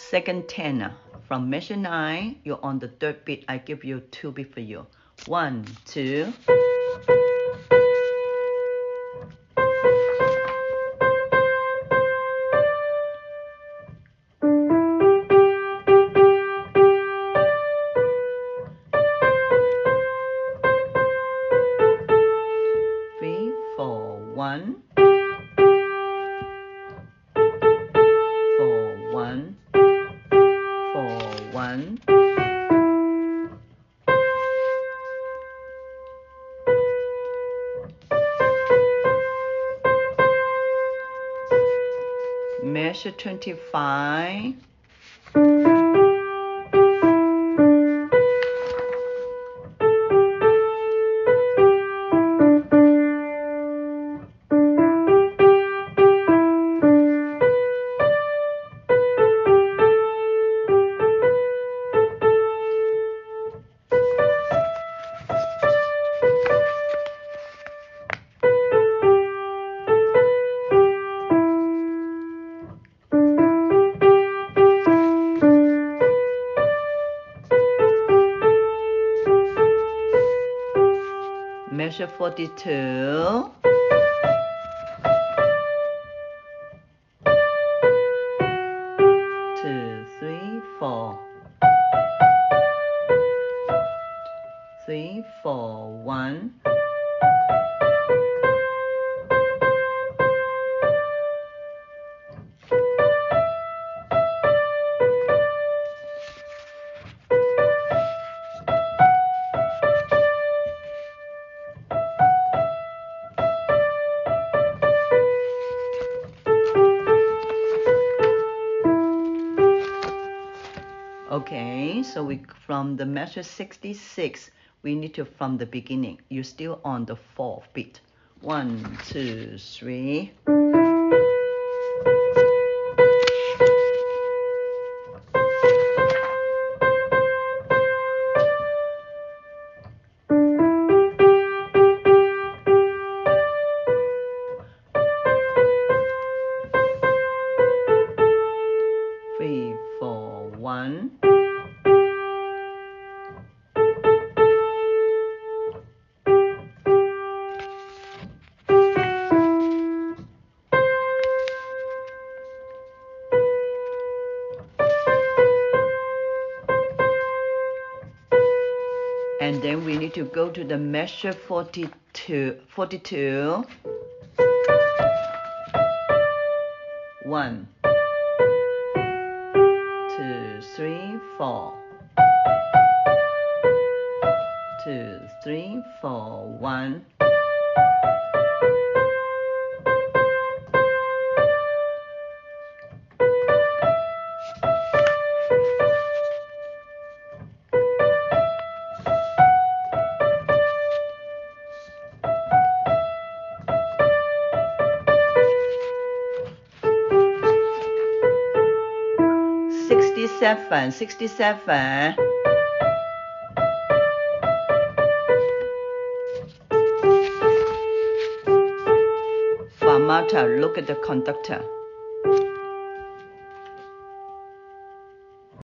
second 10. From measure 9, you're on the third beat. I give you 2 beats for you. 1, 2. 3, 4, 1. 4, 1. 4, 1. Measure 25. Measure 42. 2, 3, 4. 3, 4, 1. Okay, so we from the measure 66, we need to from the beginning. You're still on the 4th beat. 1, 2, 3. Three, 4, 1. And then we need to go to the measure 42. 1, 2, 3, 4. 2, 3, 4, 1. Seven, 67. Fermata, look at the conductor.